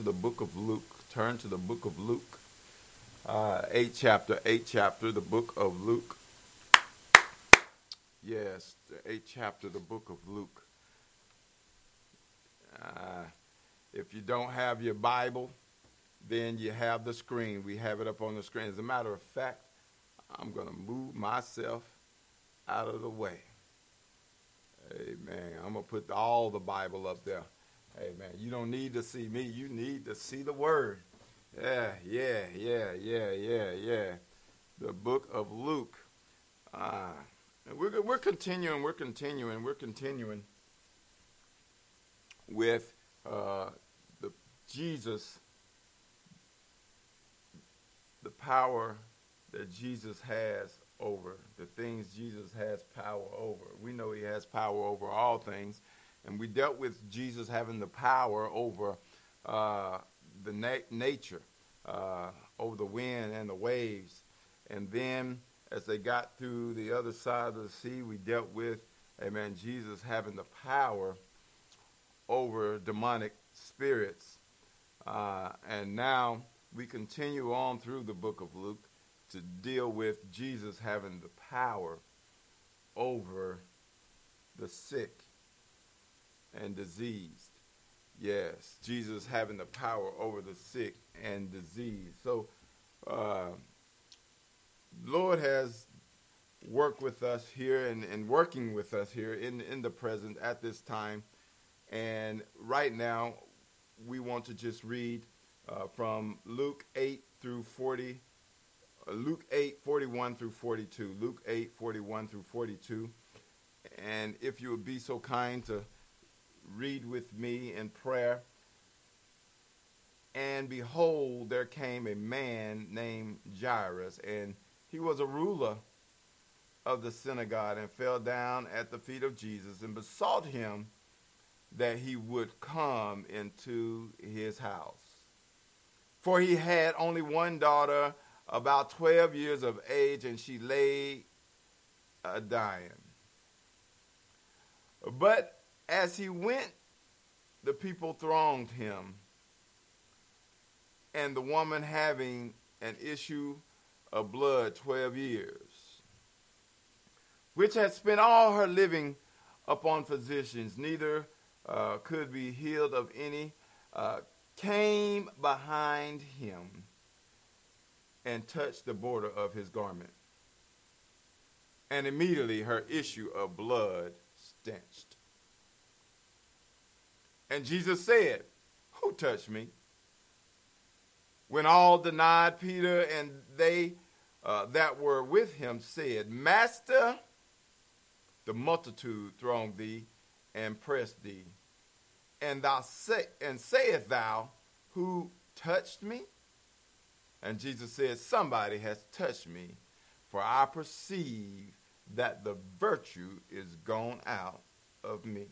the book of Luke. Turn to the book of Luke. Eighth chapter, the book of Luke. Yes, the eighth chapter, the book of Luke. If you don't have your Bible, then you have the screen. We have it up on the screen. As a matter of fact, I'm going to move myself out of the way. Amen. I'm going to put all the Bible up there. Amen. You don't need to see me. You need to see the Word. Yeah. The book of Luke. And we're continuing with the Jesus, the power that Jesus has over, the things Jesus has power over. We know he has power over all things, and we dealt with Jesus having the power over the nature, over the wind and the waves. And then as they got through the other side of the sea, we dealt with, amen, Jesus having the power over demonic spirits. And now we continue on through the book of Luke to deal with Jesus having the power over the sick and diseased. Yes, Jesus having the power over the sick and diseased. So, Lord has worked with us here and working with us here in the present at this time. And right now, we want to just read from Luke 8 through 40, Luke 8, 41 through 42, Luke 8, 41 through 42. And if you would be so kind to read with me in prayer. And behold, there came a man named Jairus, and he was a ruler of the synagogue, and fell down at the feet of Jesus and besought him that he would come into his house. For he had only one daughter, about 12 years of age, and she lay dying. But as he went, the people thronged him, and the woman having an issue of blood 12 years, which had spent all her living upon physicians, neither could be healed of any, came behind him and touched the border of his garment. And immediately her issue of blood stanched. And Jesus said, "Who touched me?" When all denied, Peter and they that were with him said, "Master, the multitude throng thee and press thee. And sayest thou, who touched me?" And Jesus said, "Somebody has touched me, for I perceive that the virtue is gone out of me."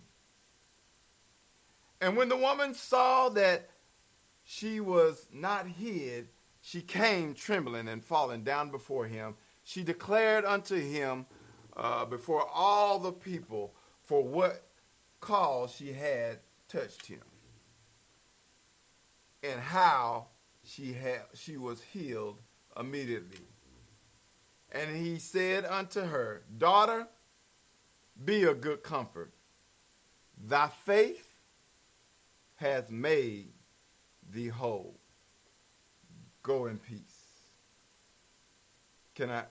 And when the woman saw that she was not hid, she came trembling and falling down before him. She declared unto him before all the people for what cause she had touched him, and how she was healed immediately. And he said unto her, "Daughter, be of good comfort. Thy faith has made thee whole. Go in peace." Can I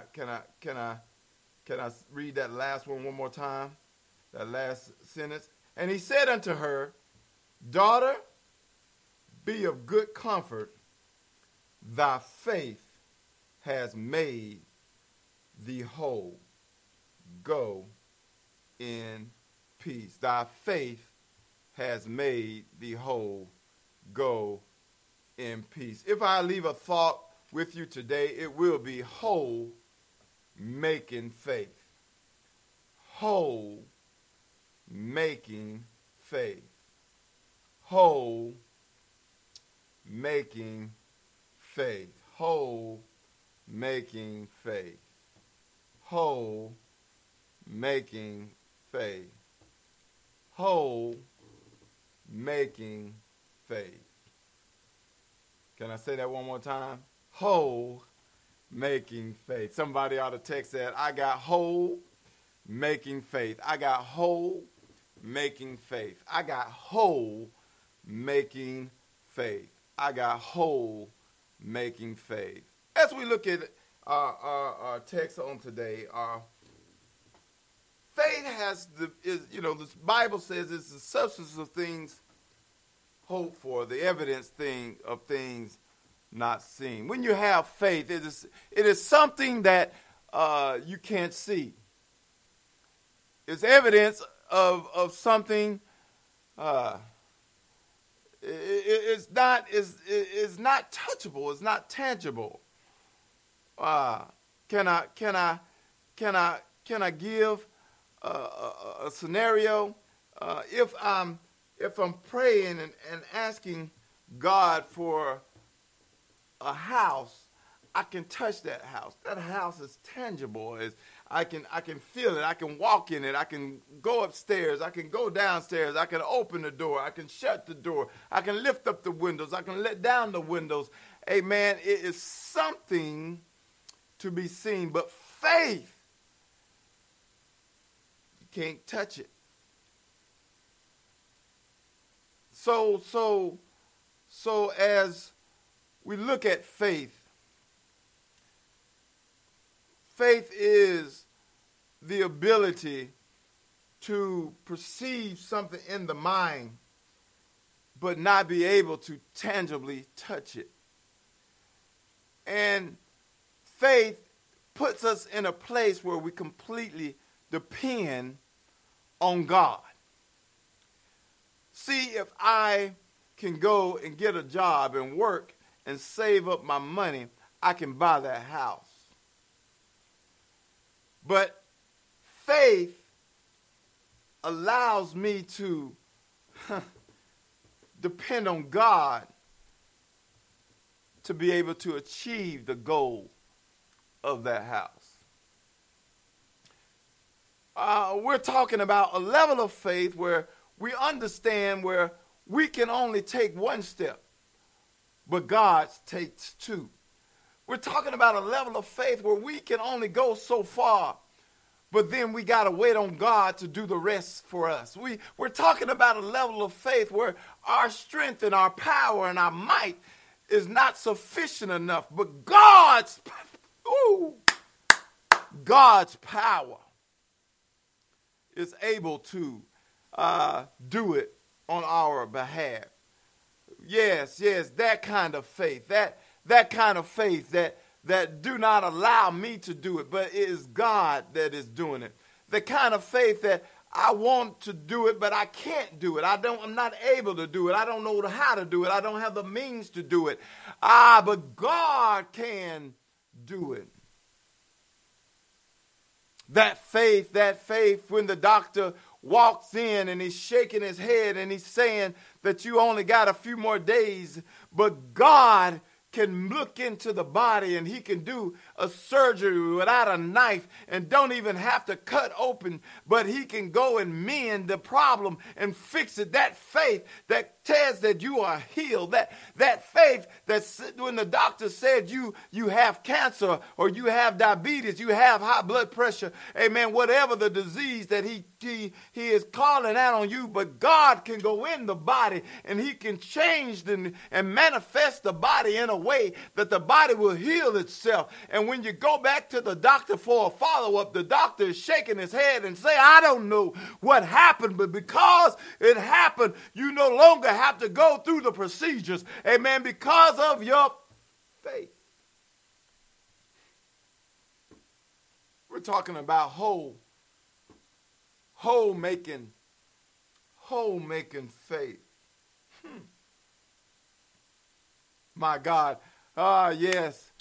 read that last one more time? That last sentence. And he said unto her, "Daughter, be of good comfort. Thy faith has made thee whole. Go in peace." Thy faith has made thee whole. Go in peace. If I leave a thought with you today, it will be whole making faith. Whole making faith. Whole making faith. Whole making faith. Whole making faith. Whole making faith. Can I say that one more time? Whole making faith. Somebody ought to text that. I got whole making faith. I got whole making faith. I got whole making faith. I got whole making faith. As we look at our text on today, faith the Bible says it's the substance of things hoped for, the evidence of things not seen. When you have faith, it is something that you can't see. It's evidence of something. It's not touchable. It's not tangible. Can I give a scenario? If I'm praying and asking God for a house, I can touch that house. That house is tangible. I can feel it. I can walk in it. I can go upstairs. I can go downstairs. I can open the door. I can shut the door. I can lift up the windows. I can let down the windows. Amen. It is something to be seen. But faith, you can't touch it. So as we look at faith, faith is the ability to perceive something in the mind, but not be able to tangibly touch it. And faith puts us in a place where we completely depend on God. See, if I can go and get a job and work and save up my money, I can buy that house. But faith allows me to depend on God to be able to achieve the goal of that house. We're talking about a level of faith where we understand where we can only take one step, but God takes two. We're talking about a level of faith where we can only go so far, but then we got to wait on God to do the rest for us. We're talking about a level of faith where our strength and our power and our might is not sufficient enough, but God's power is able to do it on our behalf. Yes, that kind of faith, that kind of faith that do not allow me to do it, but it is God that is doing it. The kind of faith that I want to do it, but I can't do it. I'm not able to do it. I don't know how to do it. I don't have the means to do it. But God can do it. That faith, when the doctor walks in and he's shaking his head and he's saying that you only got a few more days, but God can look into the body and he can do a surgery without a knife and don't even have to cut open, but he can go and mend the problem and fix it. That faith that says that you are healed, that faith that when the doctor said you have cancer or you have diabetes, you have high blood pressure, amen, whatever the disease that he is calling out on you, but God can go in the body and he can change and manifest the body in a way that the body will heal itself. And when you go back to the doctor for a follow-up, the doctor is shaking his head and say, I don't know what happened, but because it happened, you no longer have to go through the procedures, amen, because of your faith. We're talking about whole making faith. My God. Yes.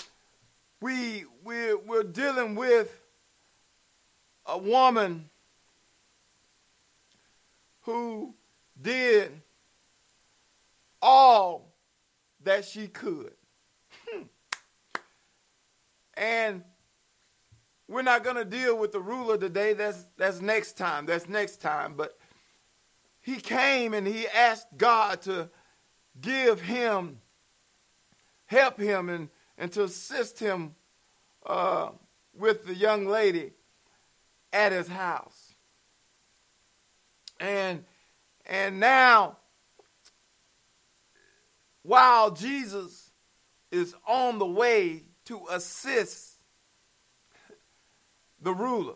We're dealing with a woman who did all that she could. And we're not going to deal with the ruler today. That's next time. But he came and he asked God to give him help him and to assist him with the young lady at his house. And now, while Jesus is on the way to assist the ruler,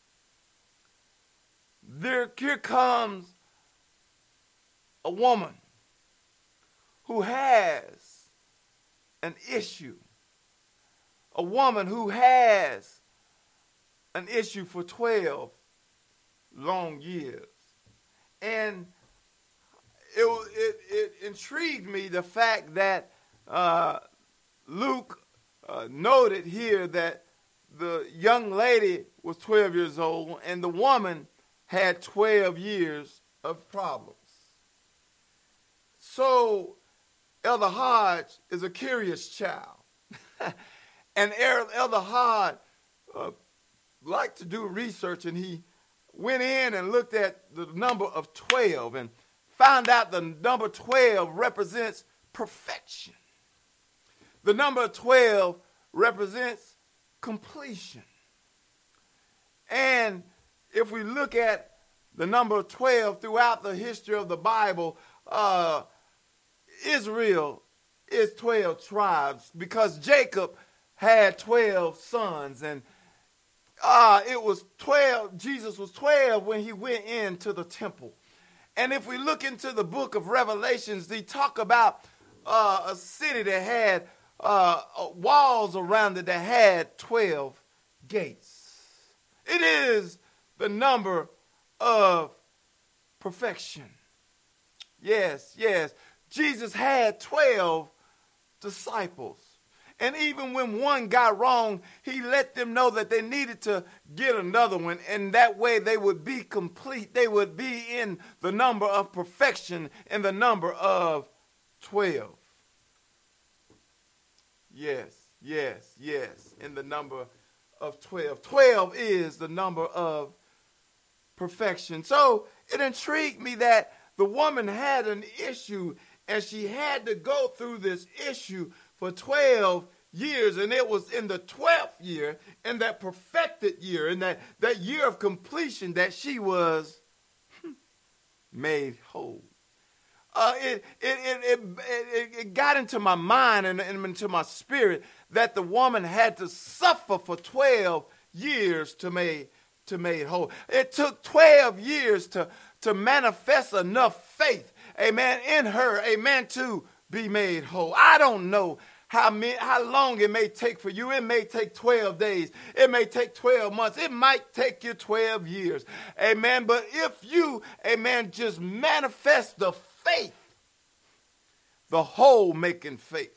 here comes a woman who has an issue. A woman who has an issue for 12 long years. And it intrigued me, the fact that Luke noted here that the young lady was 12 years old and the woman had 12 years of problems. So Elder Hodge is a curious child. And Elder Hodge liked to do research, and he went in and looked at the number of 12 and found out the number 12 represents perfection. The number 12 represents completion. And if we look at the number 12 throughout the history of the Bible, Israel is 12 tribes because Jacob had 12 sons, and it was 12. Jesus was 12 when he went into the temple. And if we look into the book of Revelations, they talk about a city that had walls around it that had 12 gates. It is the number of perfection. Yes. Jesus had 12 disciples. And even when one got wrong, he let them know that they needed to get another one. And that way they would be complete. They would be in the number of perfection, in the number of 12. Yes. In the number of 12. 12 is the number of perfection. So it intrigued me that the woman had an issue, and she had to go through this issue for 12 years, and it was in the 12th year, in that perfected year, in that year of completion, that she was made whole. It got into my mind and into my spirit that the woman had to suffer for 12 years to made whole. It took 12 years to manifest enough faith, amen, in her, amen, to be made whole. I don't know how long it may take for you. It may take 12 days. It may take 12 months. It might take you 12 years. Amen. But if you, amen, just manifest the faith, the whole making faith,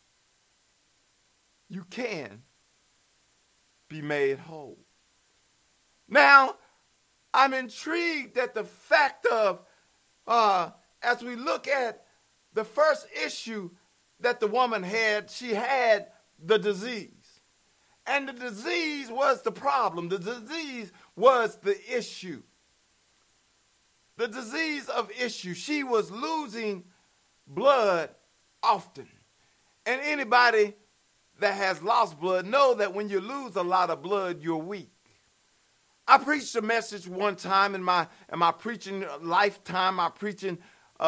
you can be made whole. Now, I'm intrigued at the fact of, as we look at the first issue that the woman had, she had the disease. And the disease was the problem. The disease was the issue. The disease of issue. She was losing blood often. And anybody that has lost blood know that when you lose a lot of blood, you're weak. I preached a message one time in my preaching lifetime, my preaching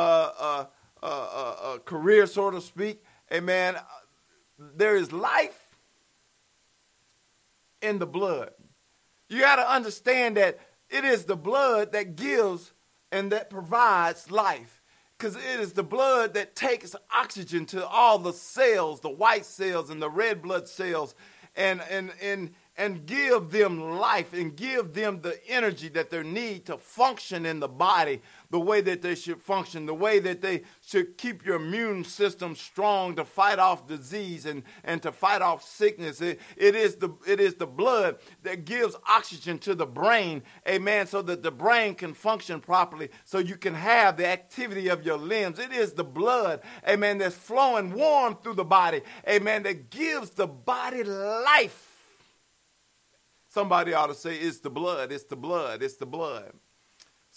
career, so to speak. Amen. There is life in the blood. You got to understand that it is the blood that gives and that provides life, because it is the blood that takes oxygen to all the cells, the white cells and the red blood cells, and give them life and give them the energy that they need to function in the body the way that they should function, the way that they should keep your immune system strong to fight off disease and to fight off sickness. It is the blood that gives oxygen to the brain, amen, so that the brain can function properly, so you can have the activity of your limbs. It is the blood, amen, that's flowing warm through the body, amen, that gives the body life. Somebody ought to say, it's the blood, it's the blood, it's the blood.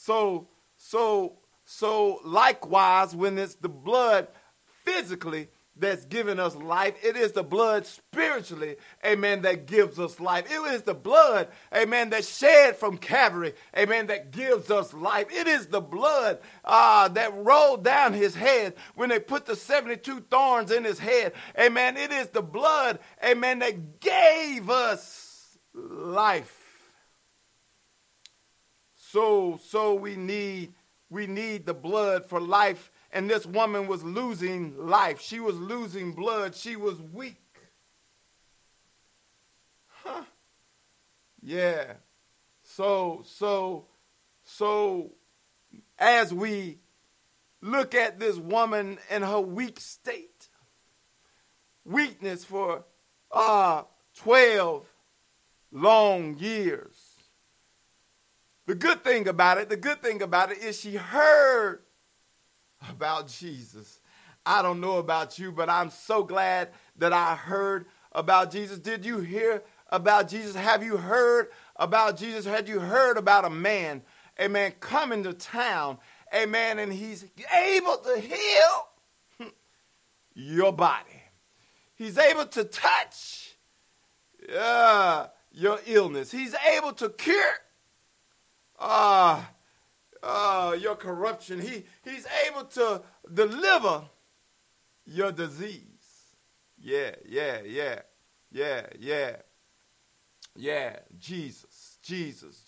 So likewise, when it's the blood physically that's giving us life. It is the blood spiritually, amen, that gives us life. It is the blood, amen, that shed from Calvary, amen, that gives us life. It is the blood that rolled down his head when they put the 72 thorns in his head. Amen. It is the blood, amen, that gave us life. So we need the blood for life. And this woman was losing life. She was losing blood. She was weak. Yeah. So as we look at this woman in her weak state, weakness for 12 long years. The good thing about it is she heard about Jesus. I don't know about you, but I'm so glad that I heard about Jesus. Did you hear about Jesus? Have you heard about Jesus? Had you heard about a man, amen, coming to town, amen, and he's able to heal your body. He's able to touch your illness. He's able to cure your corruption. He's able to deliver your disease. Yeah. Jesus.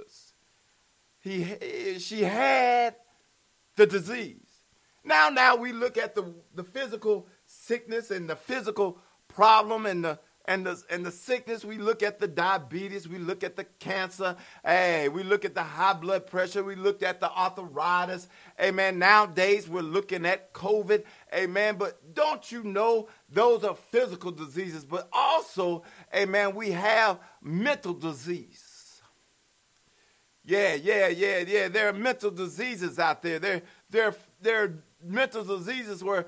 She had the disease. Now we look at the physical sickness and the physical problem and the sickness. We look at the diabetes. We look at the cancer. Hey, we look at the high blood pressure. We looked at the arthritis. Amen. Nowadays, we're looking at COVID. Amen. But don't you know those are physical diseases? But also, amen, we have mental disease. Yeah. There are mental diseases out there. There are mental diseases where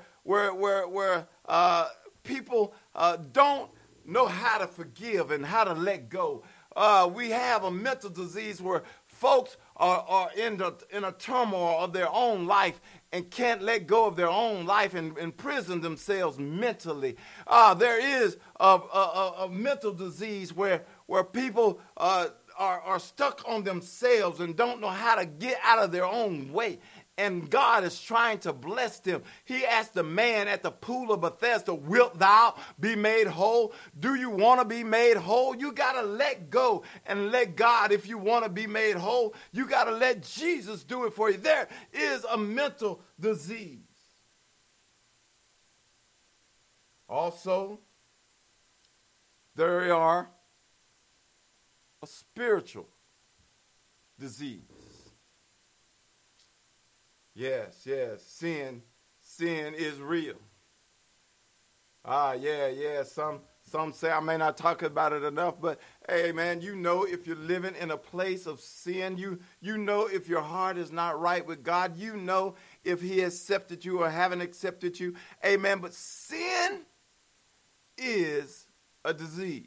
people don't know how to forgive and how to let go. We have a mental disease where folks are in a turmoil of their own life and can't let go of their own life and imprison themselves mentally. There is a mental disease where people are stuck on themselves and don't know how to get out of their own way. And God is trying to bless them. He asked the man at the pool of Bethesda, wilt thou be made whole? Do you want to be made whole? You got to let go and let God. If you want to be made whole, you got to let Jesus do it for you. There is a mental disease. Also, there are a spiritual disease. Yes. Sin is real. Some say I may not talk about it enough, but hey, man, you know if you're living in a place of sin, you know if your heart is not right with God, you know if he accepted you or haven't accepted you. Amen. But sin is a disease.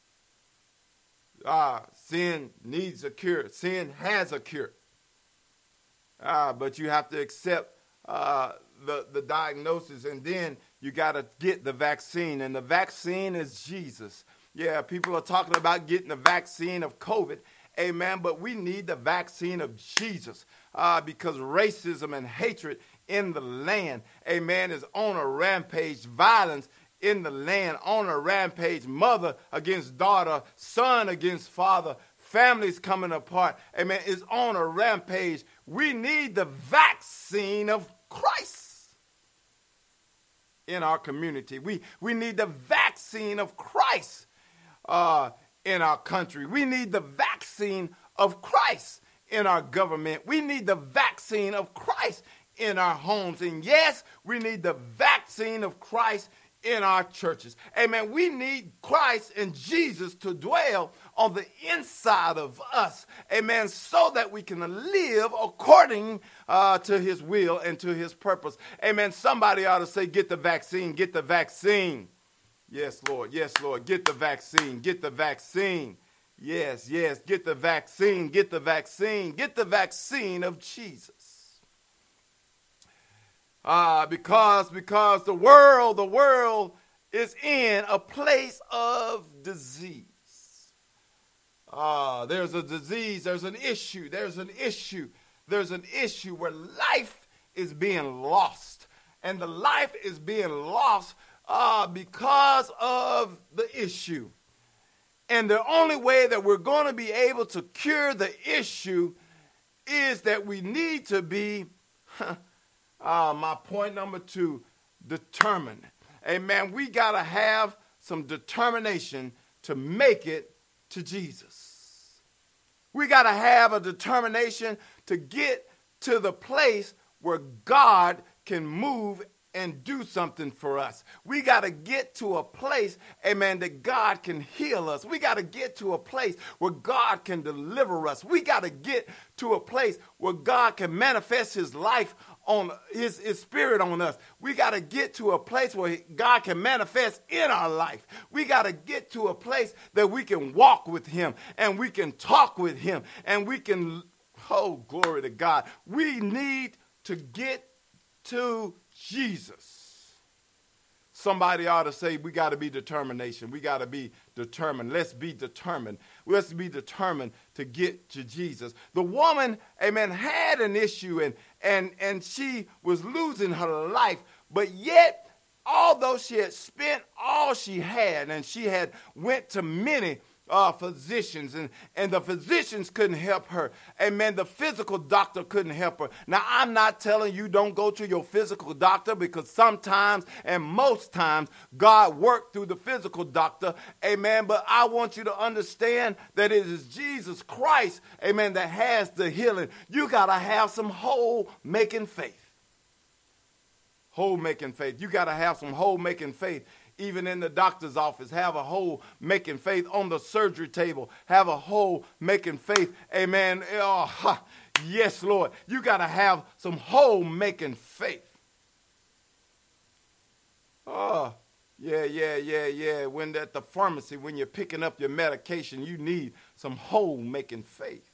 Sin needs a cure. Sin has a cure. But you have to accept the diagnosis, and then you got to get the vaccine, and the vaccine is Jesus. Yeah, people are talking about getting the vaccine of COVID, amen, but we need the vaccine of Jesus because racism and hatred in the land, amen, is on a rampage. Violence in the land, on a rampage. Mother against daughter, son against father, families coming apart, amen, is on a rampage. We need the vaccine of Christ in our community. We need the vaccine of Christ in our country. We need the vaccine of Christ in our government. We need the vaccine of Christ in our homes. And yes, we need the vaccine of Christ in our churches. Amen. We need Christ and Jesus to dwell on the inside of us. Amen. So that we can live according to his will and to his purpose. Amen. Somebody ought to say, get the vaccine, get the vaccine. Yes, Lord. Yes, Lord. Get the vaccine, get the vaccine. Yes, get the vaccine, get the vaccine, get the vaccine of Jesus. Because the world is in a place of disease. There's a disease, there's an issue where life is being lost. And the life is being lost because of the issue. And the only way that we're going to be able to cure the issue is that we need to be, my point number 2, determined. Amen. We got to have some determination to make it to Jesus. We got to have a determination to get to the place where God can move and do something for us. We got to get to a place, amen, that God can heal us. We got to get to a place where God can deliver us. We got to get to a place where God can manifest his life on his spirit on us. We got to get to a place where God can manifest in our life. We got to get to a place that we can walk with him and we can talk with him and we can, oh, glory to God. We need to get to Jesus. Somebody ought to say we got to be determination. We got to be determined. Let's be determined. Let's be determined to get to Jesus. The woman, amen, had an issue and she was losing her life, but yet, although she had spent all she had and she had went to many physicians, and the physicians couldn't help her. Amen. The physical doctor couldn't help her. Now, I'm not telling you don't go to your physical doctor, because sometimes and most times God worked through the physical doctor. Amen. But I want you to understand that it is Jesus Christ, amen, that has the healing. You got to have some whole-making faith. Whole-making faith. You got to have some whole-making faith. Even in the doctor's office, have a whole making faith. On the surgery table, have a whole making faith. Amen. Oh, yes, Lord. You got to have some whole making faith. Oh, yeah. When at the pharmacy, when you're picking up your medication, you need some whole making faith.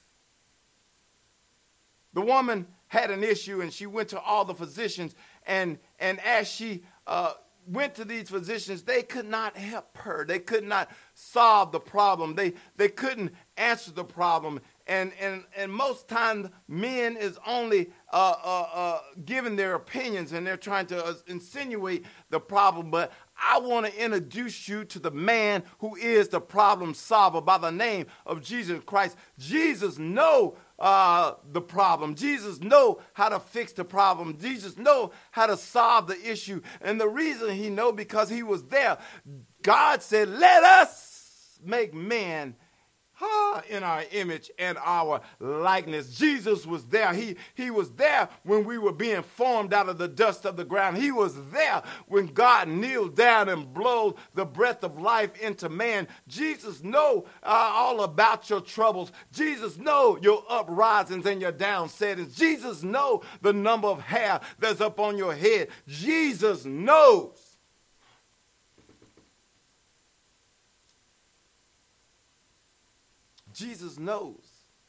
The woman had an issue and she went to all the physicians, and as she went to these physicians, they could not help her. They could not solve the problem. They couldn't answer the problem. And most times men is only giving their opinions, and they're trying to insinuate the problem. But I want to introduce you to the man who is the problem solver by the name of Jesus Christ. Jesus knows the problem. Jesus know how to fix the problem. Jesus know how to solve the issue. And the reason he know, because he was there. God said, let us make man in our image and our likeness. Jesus was there. He was there when we were being formed out of the dust of the ground. He was there when God kneeled down and blew the breath of life into man. Jesus know all about your troubles. Jesus know your uprisings and your downsettings. Jesus know the number of hair that's up on your head. Jesus knows. Jesus knows.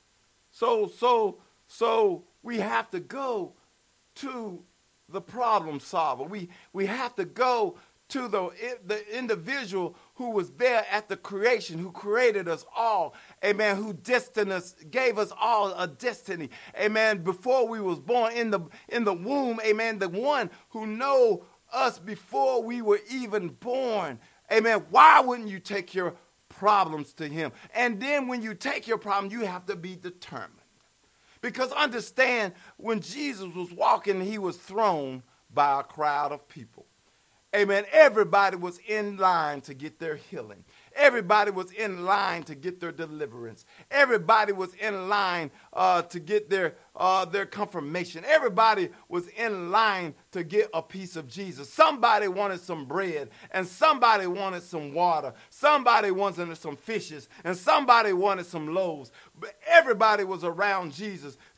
So we have to go to the problem solver. We have to go to the individual who was there at the creation, who created us all, amen, who destined us, gave us all a destiny, amen, before we was born in the womb, amen, the one who know us before we were even born, amen. Why wouldn't you take your problems to him? And then when you take your problem, you have to be determined. Because understand, when Jesus was walking, he was thrown by a crowd of people. Amen. Everybody was in line to get their healing. Everybody was in line to get their deliverance. Everybody was in line to get their confirmation. Everybody was in line to get a piece of Jesus. Somebody wanted some bread, and somebody wanted some water. Somebody wanted some fishes, and somebody wanted some loaves. But everybody was around Jesus.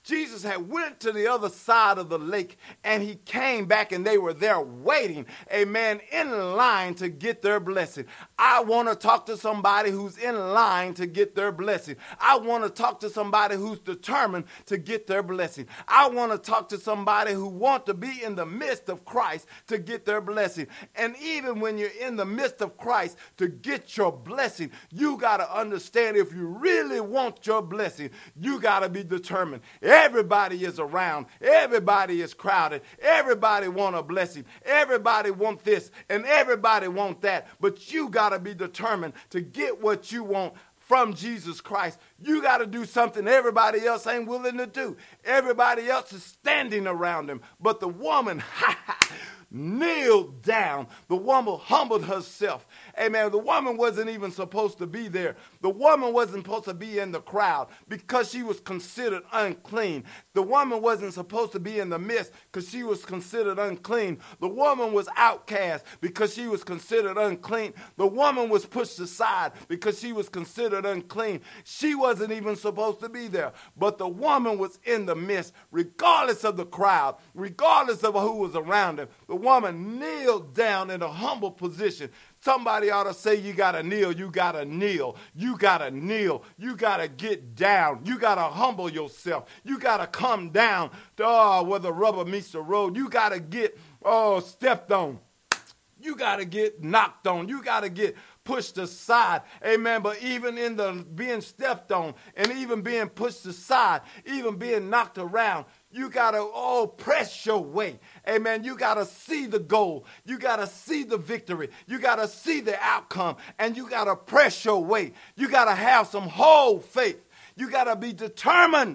Jesus had went to the other side of the lake, and he came back, and they were there waiting, amen, in line to get their blessing. I want to talk to somebody who's in line to get their blessing. I want to talk to somebody who's determined to get their blessing. I want to talk to somebody who wants to be in the midst of Christ to get their blessing. And even when you're in the midst of Christ to get your blessing, you got to understand, if you really want your blessing, you got to be determined. Everybody is around. Everybody is crowded. Everybody want a blessing. Everybody want this and everybody want that. But you got to be determined to get what you want from Jesus Christ. You got to do something everybody else ain't willing to do. Everybody else is standing around him. But the woman kneeled down. The woman humbled herself. Amen. The woman wasn't even supposed to be there. The woman wasn't supposed to be in the crowd because she was considered unclean. The woman wasn't supposed to be in the midst because she was considered unclean. The woman was outcast because she was considered unclean. The woman was pushed aside because she was considered unclean. She wasn't even supposed to be there. But the woman was in the midst, regardless of the crowd, regardless of who was around her. The woman kneeled down in a humble position. Somebody ought to say, you got to kneel, you got to kneel, you got to kneel, you got to get down, you got to humble yourself, you got to come down to where the rubber meets the road, you got to get stepped on, you got to get knocked on, you got to get pushed aside, amen. But even in the being stepped on and even being pushed aside, even being knocked around, you got to press your way. Amen. You got to see the goal. You got to see the victory. You got to see the outcome. And you got to press your way. You got to have some whole faith. You got to be determined.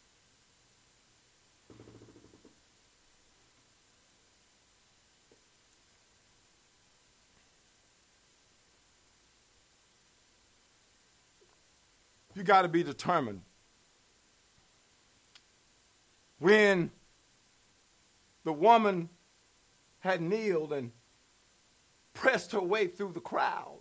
You got to be determined. When the woman had kneeled and pressed her way through the crowd,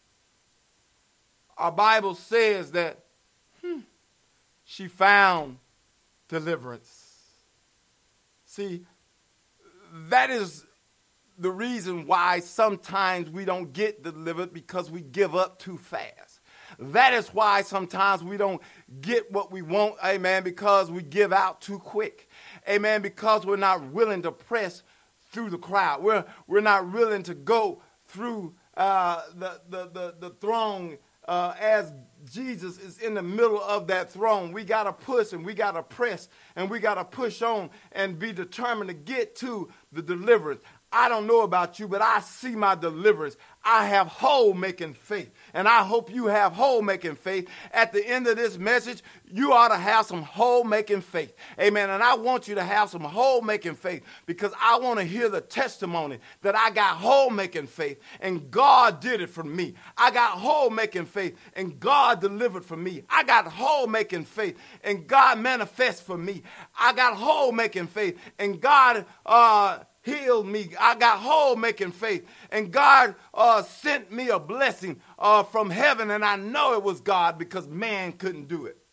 our Bible says that she found deliverance. See, that is the reason why sometimes we don't get delivered, because we give up too fast. That is why sometimes we don't get what we want, amen, because we give out too quick. Amen, because we're not willing to press through the crowd. We're not willing to go through the throng as Jesus is in the middle of that throne. We got to push and we got to press and we got to push on and be determined to get to the deliverance. I don't know about you, but I see my deliverance. I have whole-making faith, and I hope you have whole-making faith. At the end of this message, you ought to have some whole-making faith. Amen, and I want you to have some whole-making faith because I want to hear the testimony that I got whole-making faith, and God did it for me. I got whole-making faith, and God delivered for me. I got whole-making faith, and God manifests for me. I got whole-making faith, and God healed me. I got whole-making faith, and God sent me a blessing from heaven, and I know it was God because man couldn't do it.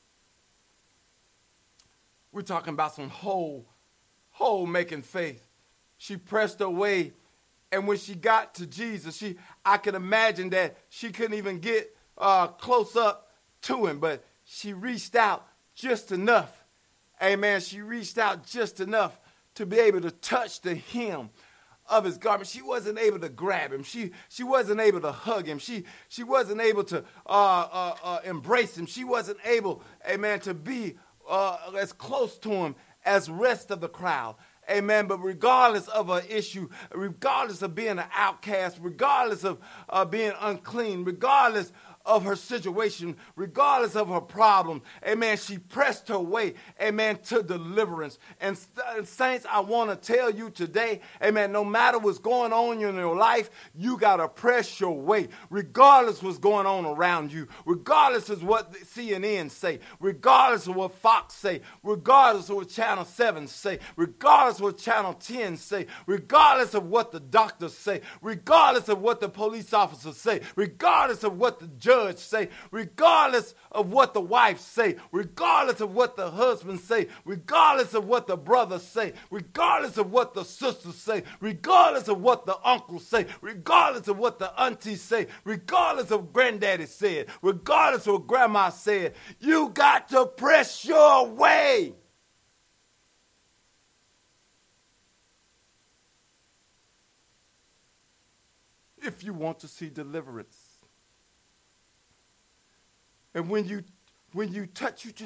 We're talking about some whole-making faith. She pressed her way, and when she got to Jesus, I can imagine that she couldn't even get close up to him, but she reached out just enough. Amen. She reached out just enough to be able to touch the hem of his garment. She wasn't able to grab him. She wasn't able to hug him. She wasn't able to embrace him. She wasn't able, amen, to be as close to him as rest of the crowd. Amen. But regardless of her issue, regardless of being an outcast, regardless of being unclean, regardless of her situation, regardless of her problem, amen, she pressed her way, amen, to deliverance. And saints, I want to tell you today, amen, no matter what's going on in your life, you got to press your way, regardless of what's going on around you, regardless of what CNN say, regardless of what Fox say, regardless of what Channel 7 say, regardless of what Channel 10 say, regardless of what the doctors say, regardless of what the police officers say, regardless of what the judge judge say, regardless of what the wife say, regardless of what the husband say, regardless of what the brothers say, regardless of what the sisters say, regardless of what the uncles say, regardless of what the aunties say, regardless of granddaddy said, regardless of what grandma said, you got to press your way. If you want to see deliverance. And when you touch, you've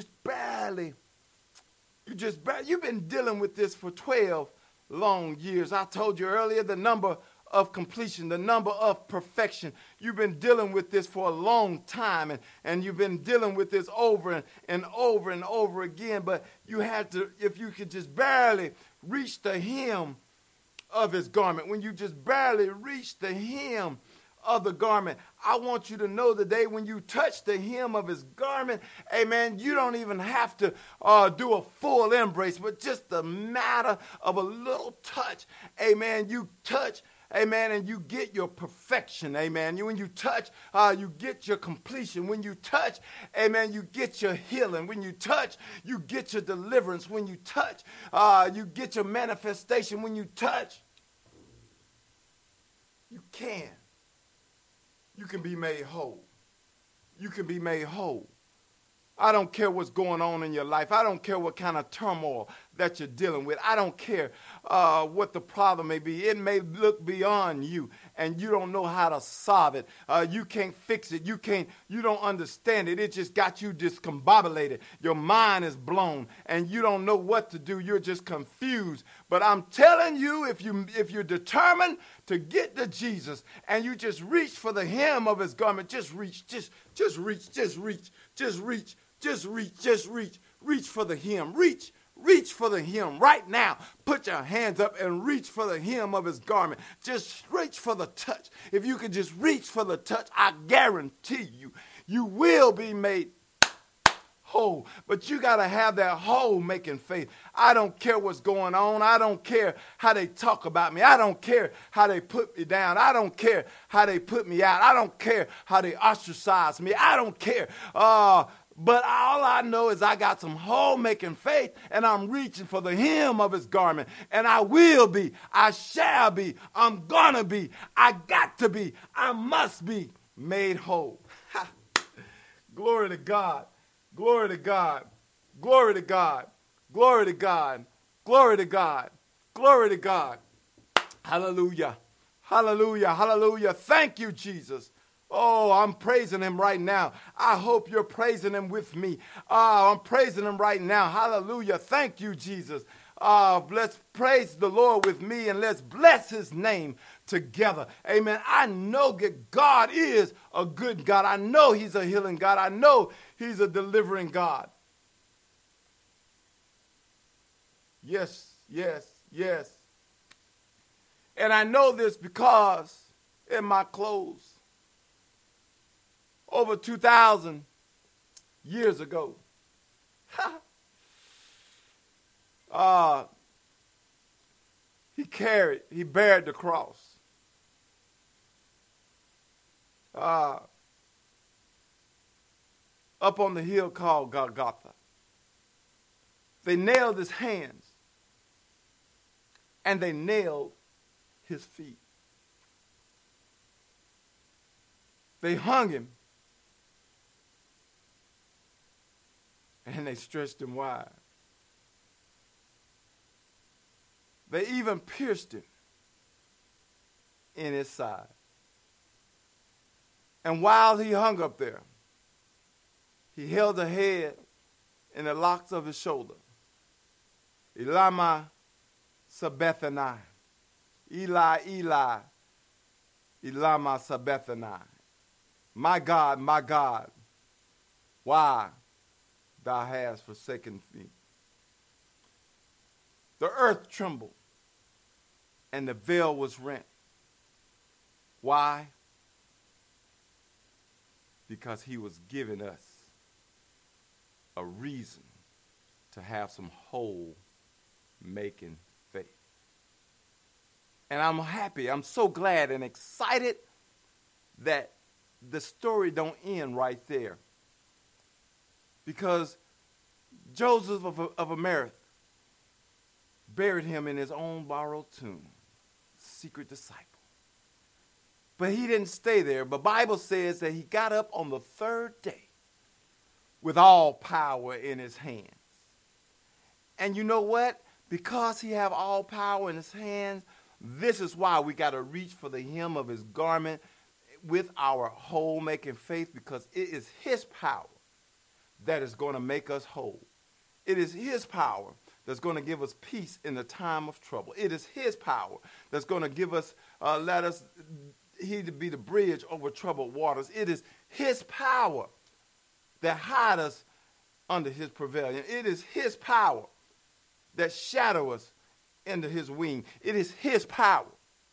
been dealing with this for 12 long years. I told you earlier the number of completion, the number of perfection. You've been dealing with this for a long time, and you've been dealing with this over and over and over again. But you had to, if you could just barely reach the hem of his garment, when you just barely reach the hem of the garment, I want you to know today, when you touch the hem of his garment, amen, you don't even have to do a full embrace, but just the matter of a little touch, amen, you touch, amen, and you get your perfection, amen. When you touch, you get your completion. When you touch, amen, you get your healing. When you touch, you get your deliverance. When you touch, you get your manifestation. When you touch, you can be made whole. You can be made whole. I don't care what's going on in your life. I don't care what kind of turmoil that you're dealing with. I don't care what the problem may be. It may look beyond you, and you don't know how to solve it. You can't fix it. You don't understand it. It just got you discombobulated. Your mind is blown, and you don't know what to do. You're just confused. But I'm telling you, if you're determined to get to Jesus, and you just reach for the hem of his garment, just reach for the hem. Reach for the hem right now. Put your hands up and reach for the hem of his garment. Just reach for the touch. If you can just reach for the touch, I guarantee you will be made whole. But you got to have that whole making faith. I don't care what's going on. I don't care how they talk about me. I don't care how they put me down. I don't care how they put me out. I don't care how they ostracize me. I don't care. But all I know is I got some whole-making faith, and I'm reaching for the hem of his garment. And I will be, I shall be, I'm gonna be, I got to be, I must be made whole. Glory to God. Glory to God. Glory to God. Glory to God. Glory to God. Glory to God. Hallelujah. Hallelujah. Hallelujah. Thank you, Jesus. Oh, I'm praising him right now. I hope you're praising him with me. I'm praising him right now. Hallelujah. Thank you, Jesus. Let's praise the Lord with me, and let's bless his name together. Amen. I know that God is a good God. I know he's a healing God. I know he's a delivering God. Yes, yes, yes. And I know this because in my clothes, over 2,000 years ago, he bared the cross. Up on the hill called Golgotha. They nailed his hands, and they nailed his feet. They hung him, and they stretched him wide. They even pierced him in his side. And while he hung up there, he held the head in the locks of his shoulder. Elama sabachthani. Eli, Eli, Elama sabachthani. My God, why thou hast forsaken me? The earth trembled, and the veil was rent. Why? Because he was giving us a reason to have some whole-making faith. And I'm happy, I'm so glad and excited that the story don't end right there. Because Joseph of Arimathea buried him in his own borrowed tomb, secret disciple. But he didn't stay there. The Bible says that he got up on the third day with all power in his hands. And you know what? Because he have all power in his hands, this is why we got to reach for the hem of his garment with our whole making faith, because it is his power that is going to make us whole. It is his power that's going to give us peace in the time of trouble. It is his power that's going to give us, he to be the bridge over troubled waters. It is his power that hide us under his pavilion. It is his power that shadow us under his wing. It is his power.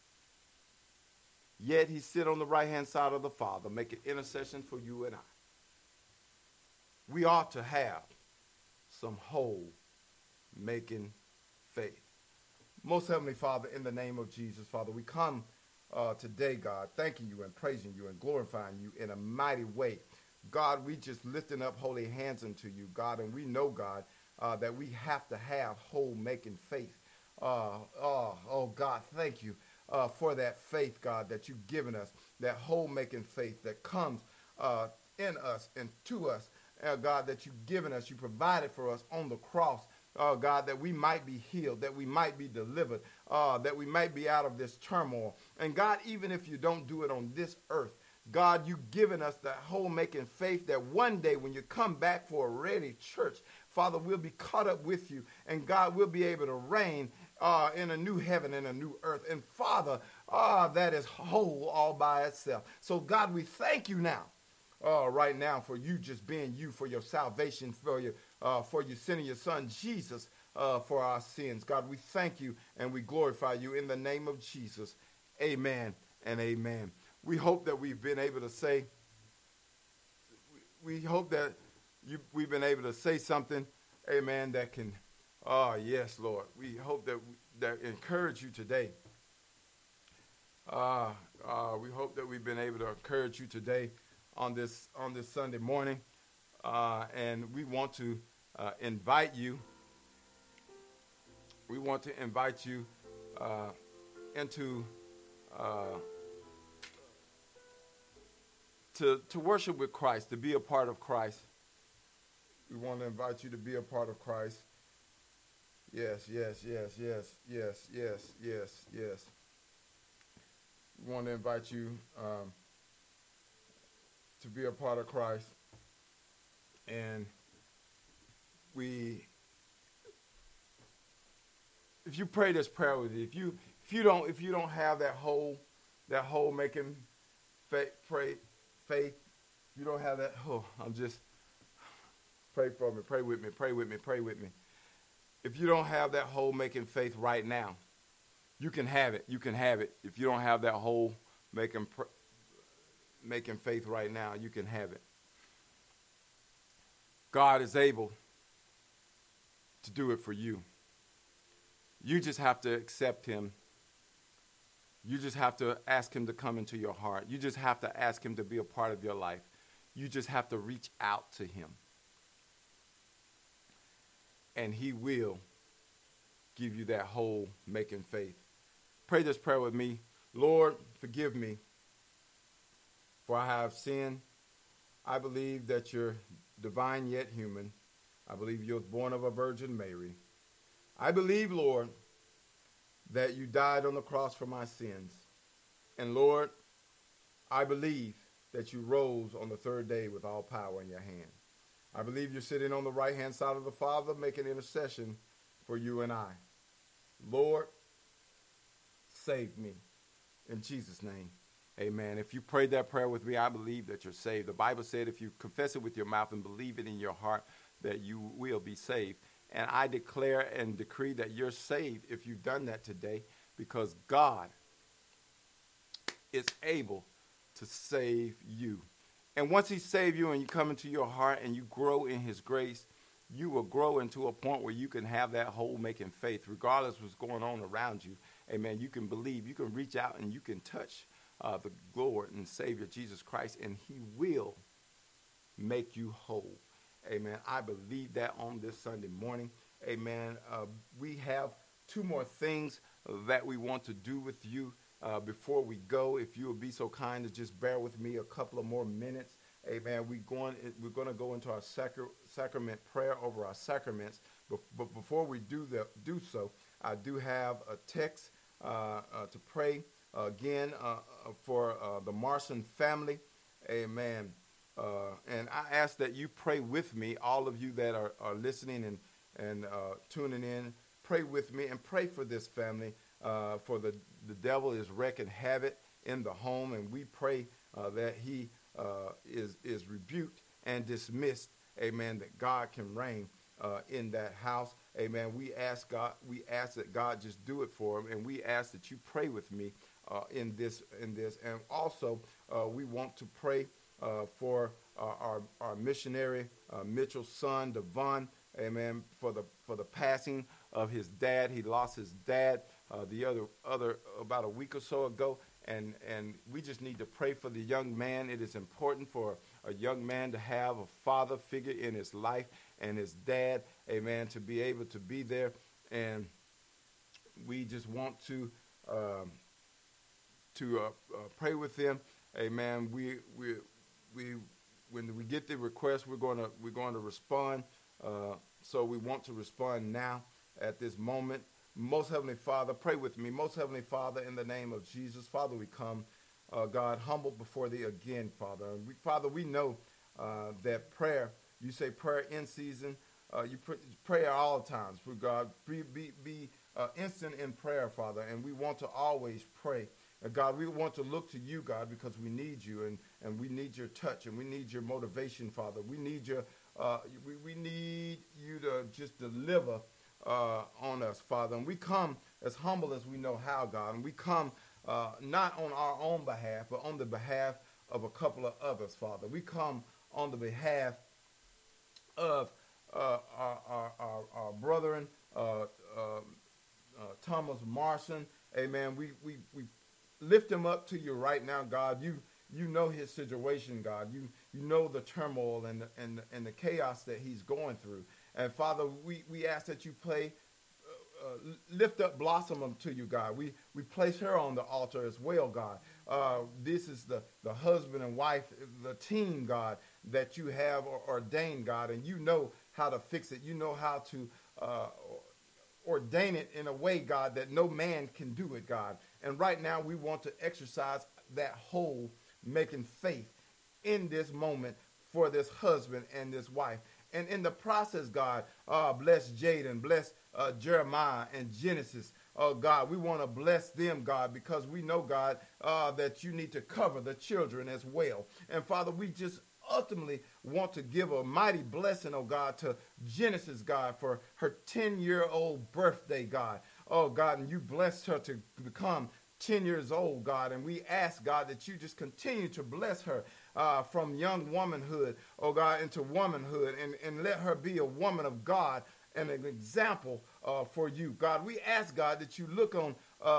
Yet he sit on the right-hand side of the Father, making intercession for you and I. We ought to have some whole making faith. Most Heavenly Father, in the name of Jesus, Father, we come today, God, thanking you and praising you and glorifying you in a mighty way. God, we just lifting up holy hands unto you, God, and we know, God, that we have to have whole making faith. Oh, God, thank you for that faith, God, that you've given us, that whole making faith that comes in us and to us. God, that you've given us, you provided for us on the cross, God, that we might be healed, that we might be delivered, that we might be out of this turmoil. And God, even if you don't do it on this earth, God, you've given us that whole making faith that one day when you come back for a ready church, Father, we'll be caught up with you, and God, we'll be able to reign in a new heaven and a new earth. And Father, that is whole all by itself. So God, we thank you now. Right now, for you just being you, for your salvation, for you sending your son Jesus for our sins. God, we thank you and we glorify you in the name of Jesus. Amen and amen. We hope that we've been able to say, we've been able to say something, amen, that can, yes, Lord. We hope that encourage you today. We hope that we've been able to encourage you today on this Sunday morning, and we want to invite you. We want to invite you into to worship with Christ, to be a part of Christ. We want to invite you to be a part of Christ. Yes. We want to invite you to be a part of Christ, and if you pray this prayer with me, if you don't have that whole making faith, you don't have that. I'm just pray for me, pray with me. If you don't have that whole making faith right now, you can have it. If you don't have that whole making faith right now, you can have it. God is able to do it for you. You just have to accept him. You just have to ask him to come into your heart. You just have to ask him to be a part of your life. You just have to reach out to him. And he will give you that whole making faith. Pray this prayer with me. Lord, forgive me, for I have sinned. I believe that you're divine yet human. I believe you were born of a Virgin Mary. I believe, Lord, that you died on the cross for my sins. And Lord, I believe that you rose on the third day with all power in your hand. I believe you're sitting on the right-hand side of the Father, making intercession for you and I. Lord, save me. In Jesus' name, amen. If you prayed that prayer with me, I believe that you're saved. The Bible said if you confess it with your mouth and believe it in your heart, that you will be saved. And I declare and decree that you're saved if you've done that today, because God is able to save you. And once he saved you and you come into your heart and you grow in his grace, you will grow into a point where you can have that whole making faith, regardless of what's going on around you. Amen. You can believe, you can reach out and you can touch the Lord and Savior, Jesus Christ, and he will make you whole. Amen. I believe that on this Sunday morning. Amen. We have two more things that we want to do with you before we go. If you would be so kind to just bear with me a couple of more minutes. Amen. We're going to go into our sacrament prayer over our sacraments. But before we do so, I do have a text to pray again for the Marson family. Amen. And I ask that you pray with me, all of you that are listening and tuning in. Pray with me and pray for this family, for the devil is wreaking havoc in the home, and we pray that he is rebuked and dismissed. Amen. That God can reign in that house. Amen. We ask that God just do it for him, and we ask that you pray with me in this. And also, we want to pray for our missionary Mitchell's son, Devon. Amen. For the passing of his dad. He lost his dad the other about a week or so ago, and we just need to pray for the young man. It is important for a young man to have a father figure in his life, and his dad, amen, to be able to be there. And we just want to pray with them. Amen. We when we get the request, we're going to respond. So we want to respond now at this moment. Most Heavenly Father, pray with me. Most Heavenly Father, in the name of Jesus, Father, we come, God, humbled before thee again, Father. Father, we know that prayer, you say prayer in season. You pray at all times. God, be instant in prayer, Father, and we want to always pray. God, we want to look to you, God, because we need you, and we need your touch, and we need your motivation, Father. We need your we need you to just deliver on us, Father. And we come as humble as we know how, God. And we come not on our own behalf, but on the behalf of a couple of others, Father. We come on the behalf of our brethren, Thomas Marson. Amen. We lift him up to you right now, God. You know his situation, God. You know the turmoil and the chaos that he's going through. And Father, we ask that you lift up Blossom to you, God. We place her on the altar as well, God. This is the husband and wife, the team, God, that you have ordained, God, and you know how to fix it. You know how to ordain it in a way, God, that no man can do it, God. And right now we want to exercise that whole making faith in this moment for this husband and this wife. And in the process, God, bless Jaden, bless Jeremiah and Genesis. Oh, God, we want to bless them, God, because we know, God, that you need to cover the children as well. And, Father, we just ultimately want to give a mighty blessing, oh, God, to Genesis, God, for her 10-year-old birthday, God. Oh, God, and you blessed her to become 10 years old, God, and we ask, God, that you just continue to bless her from young womanhood, oh, God, into womanhood, and let her be a woman of God and an example for you, God. We ask, God, that you look on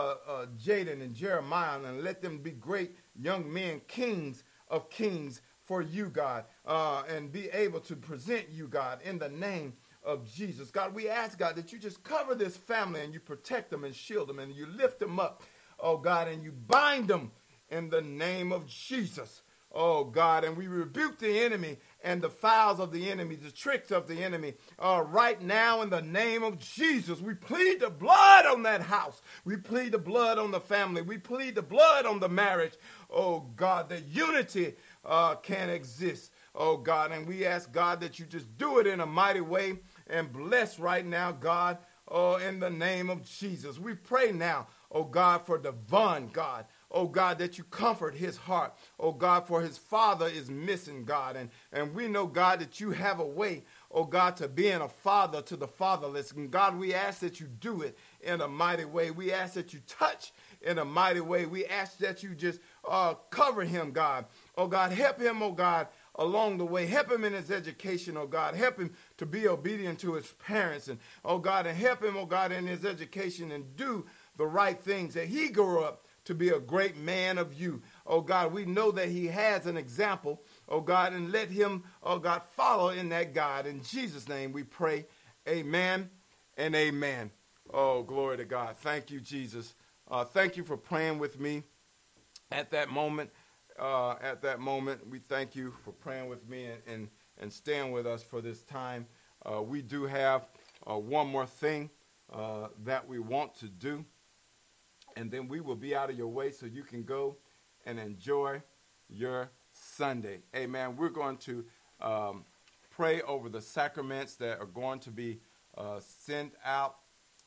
Jaden and Jeremiah and let them be great young men, kings of kings for you, God, and be able to present you, God, in the name of Jesus. God, we ask, God, that you just cover this family and you protect them and shield them and you lift them up, oh, God, and you bind them in the name of Jesus, oh, God, and we rebuke the enemy and the files of the enemy, the tricks of the enemy, right now in the name of Jesus. We plead the blood on that house. We plead the blood on the family. We plead the blood on the marriage, oh, God, that unity can exist, oh, God, and we ask, God, that you just do it in a mighty way and bless right now, God, oh, in the name of Jesus. We pray now, oh, God, for Devon, God. Oh, God, that you comfort his heart. Oh, God, for his father is missing, God. And we know, God, that you have a way, oh, God, to being a father to the fatherless. And, God, we ask that you do it in a mighty way. We ask that you touch in a mighty way. We ask that you just cover him, God. Oh, God, help him, oh, God, along the way. Help him in his education, oh, God. Help him to be obedient to his parents. And, oh, God, and help him, oh, God, in his education and do the right things that he grew up to be a great man of you. Oh God, we know that he has an example, oh God, and let him, oh God, follow in that, God. In Jesus' name we pray, amen and amen. Oh, glory to God. Thank you, Jesus. Thank you for praying with me at that moment. We thank you for praying with me and staying with us for this time. We do have one more thing that we want to do, and then we will be out of your way so you can go and enjoy your Sunday. Amen. We're going to pray over the sacraments that are going to be sent out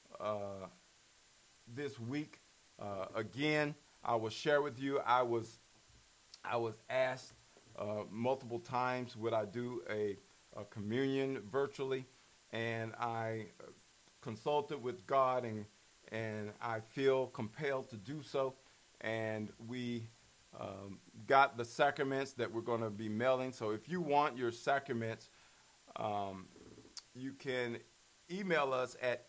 this week. Again, I will share with you, I was asked multiple times would I do a communion virtually, and I consulted with God, and I feel compelled to do so. And we got the sacraments that we're going to be mailing. So if you want your sacraments, you can email us at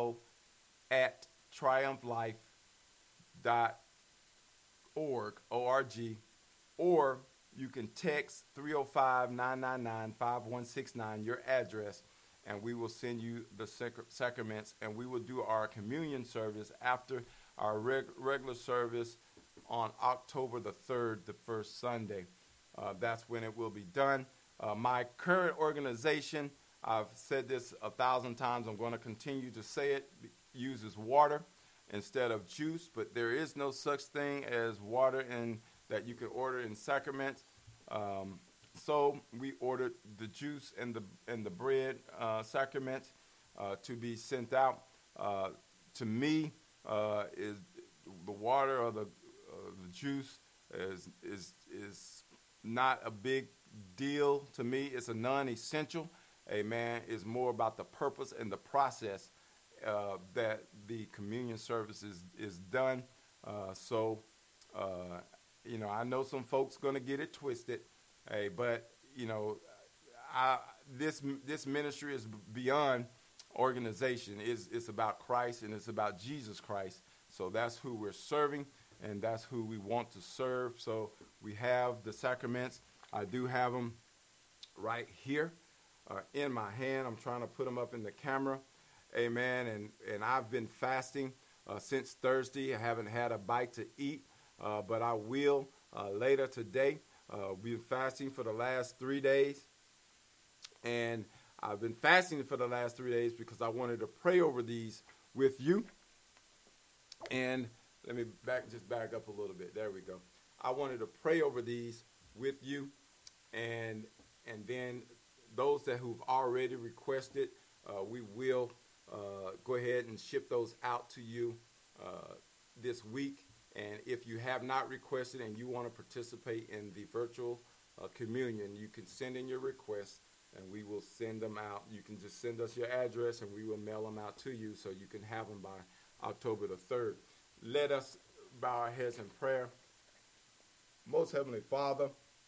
info@triumphlife.org, O-R-G, or you can text 305-999-5169, your address, and we will send you the sacraments, and we will do our communion service after our regular service on October the 3rd, the first Sunday. That's when it will be done. My current organization, I've said this 1,000 times, I'm going to continue to say it, uses water instead of juice, but there is no such thing as water that you can order in sacraments. So we ordered the juice and the bread sacraments to be sent out. To me, is the water or the juice is not a big deal to me. It's a non-essential. Amen. It's more about the purpose and the process that the communion service is done. I know some folks going to get it twisted, but this ministry is beyond organization. It's about Christ, and it's about Jesus Christ. So that's who we're serving, and that's who we want to serve. So we have the sacraments. I do have them right here in my hand. I'm trying to put them up in the camera. Amen. And I've been fasting since Thursday. I haven't had a bite to eat, but I will later today. We've been fasting for the last 3 days. And I've been fasting for the last 3 days because I wanted to pray over these with you. And let me back up a little bit. There we go. I wanted to pray over these with you. And then those who've already requested, we will go ahead and ship those out to you this week. And if you have not requested and you want to participate in the virtual communion, you can send in your requests and we will send them out. You can just send us your address and we will mail them out to you so you can have them by October the 3rd. Let us bow our heads in prayer. Most Heavenly Father,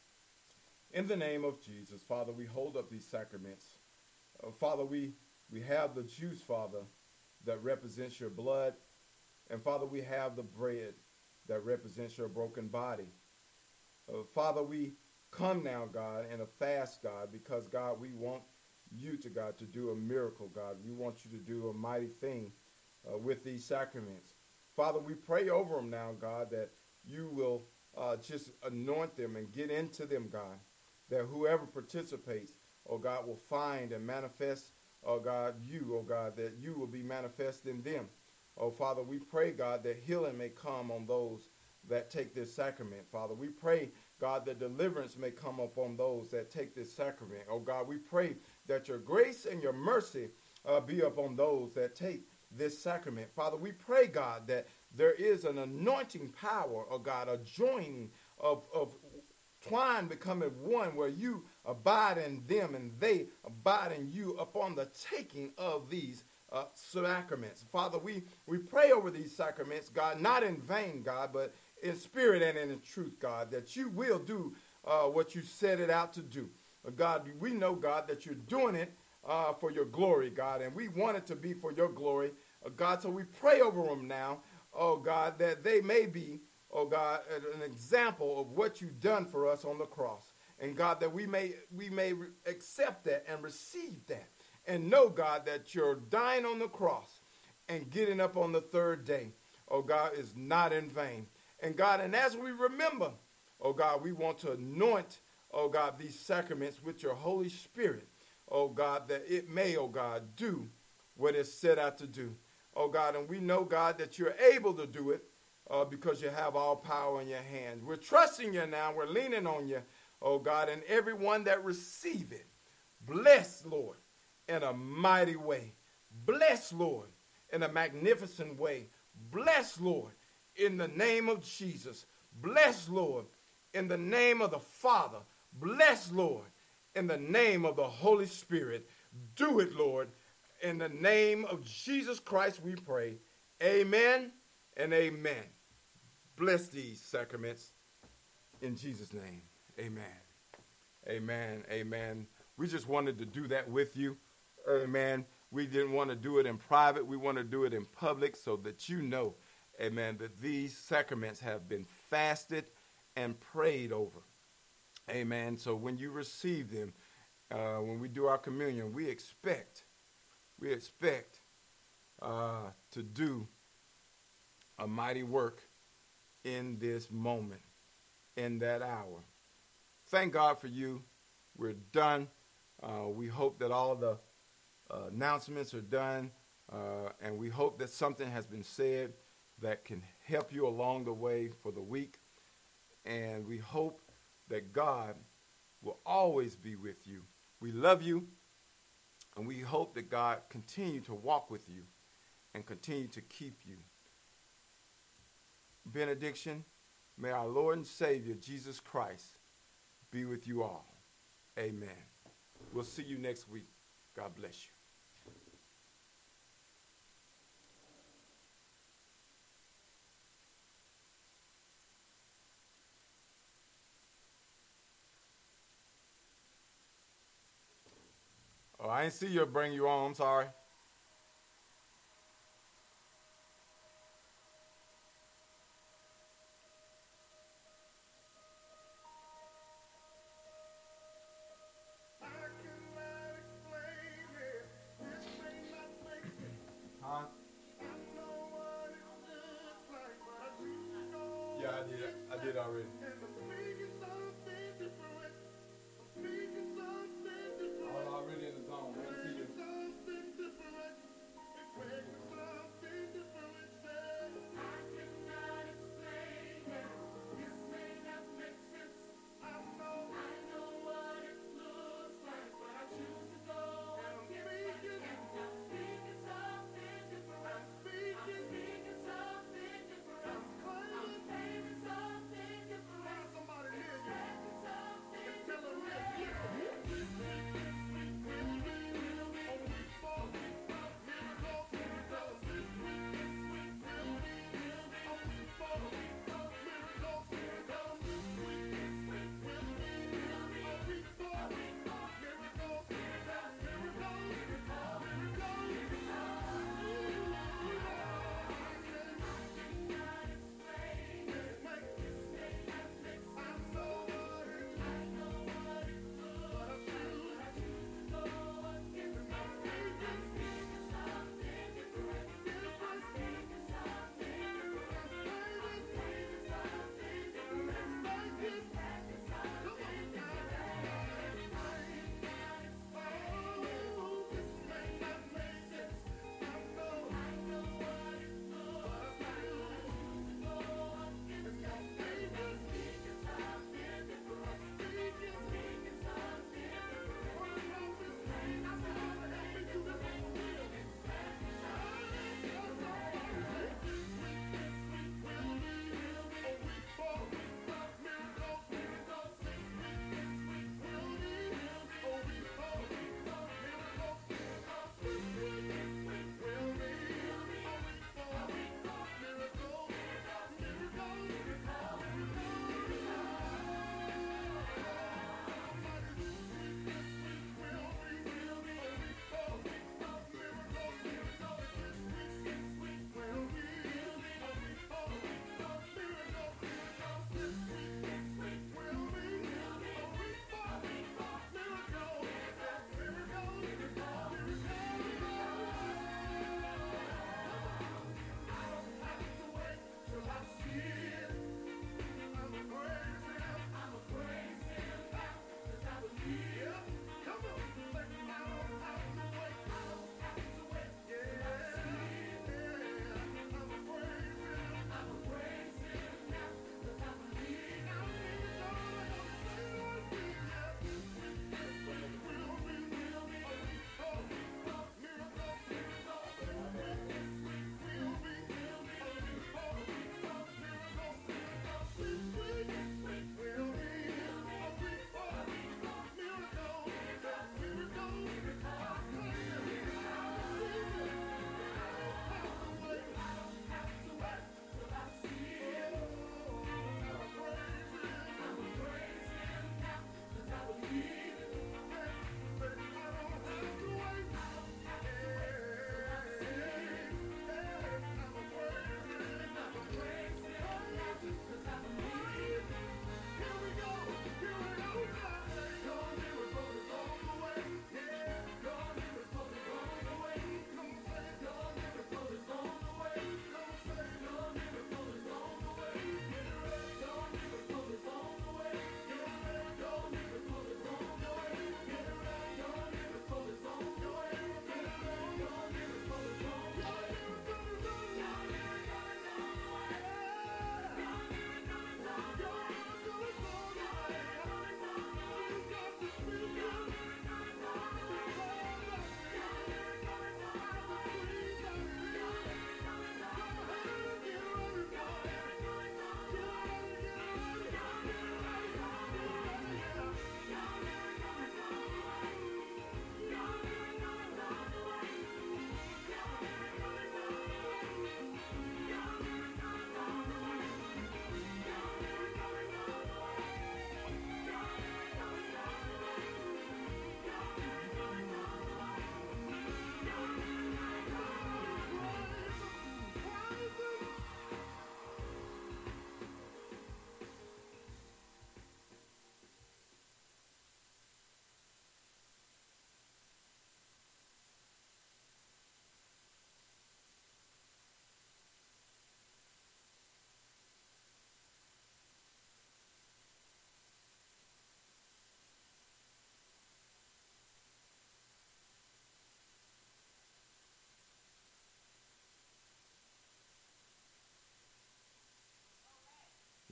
in the name of Jesus, Father, we hold up these sacraments. Father, we have the juice, Father, that represents your blood. And Father, we have the bread that represents your broken body. Father, we come now, God, in a fast, God, because, God, we want you to, God, to do a miracle, God. We want you to do a mighty thing with these sacraments. Father, we pray over them now, God, that you will just anoint them and get into them, God, that whoever participates, oh God, will find and manifest, oh God, you, oh God, that you will be manifest in them. Oh, Father, we pray, God, that healing may come on those that take this sacrament, Father. We pray, God, that deliverance may come upon those that take this sacrament. Oh, God, we pray that your grace and your mercy be upon those that take this sacrament. Father, we pray, God, that there is an anointing power, oh God, a joining of twine becoming one where you abide in them and they abide in you upon the taking of these sacraments. Father, we pray over these sacraments, God, not in vain, God, but in spirit and in truth, God, that you will do what you set it out to do. God, we know, God, that you're doing it for your glory, God, and we want it to be for your glory, God, so we pray over them now, oh God, that they may be oh God, an example of what you've done for us on the cross. And God, that we may accept that and receive that. And know, God, that you're dying on the cross and getting up on the third day, oh God, is not in vain. And God, and as we remember, oh God, we want to anoint, oh God, these sacraments with your Holy Spirit, oh God, that it may, oh God, do what it's set out to do. Oh God, and we know, God, that you're able to do it because you have all power in your hand. We're trusting you now. We're leaning on you, oh God, and everyone that receive it, bless, Lord, in a mighty way. Bless, Lord, in a magnificent way. Bless, Lord, in the name of Jesus. Bless, Lord, in the name of the Father. Bless, Lord, in the name of the Holy Spirit. Do it, Lord. In the name of Jesus Christ we pray. Amen and amen. Bless these sacraments in Jesus' name. Amen. Amen. Amen. We just wanted to do that with you. Amen. We didn't want to do it in private. We want to do it in public so that you know, amen, that these sacraments have been fasted and prayed over. Amen. So when you receive them, when we do our communion, we expect to do a mighty work in this moment, in that hour. Thank God for you. We're done. We hope that all the announcements are done, and we hope that something has been said that can help you along the way for the week. And we hope that God will always be with you. We love you, and we hope that God continue to walk with you and continue to keep you. Benediction, may our Lord and Savior, Jesus Christ, be with you all. Amen. We'll see you next week. God bless you. Oh, I didn't see you bring you on. I'm sorry. Huh? Yeah, I did already. I was already in the zone. I didn't see you.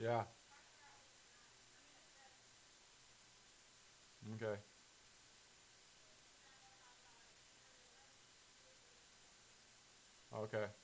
Yeah. Okay. Okay.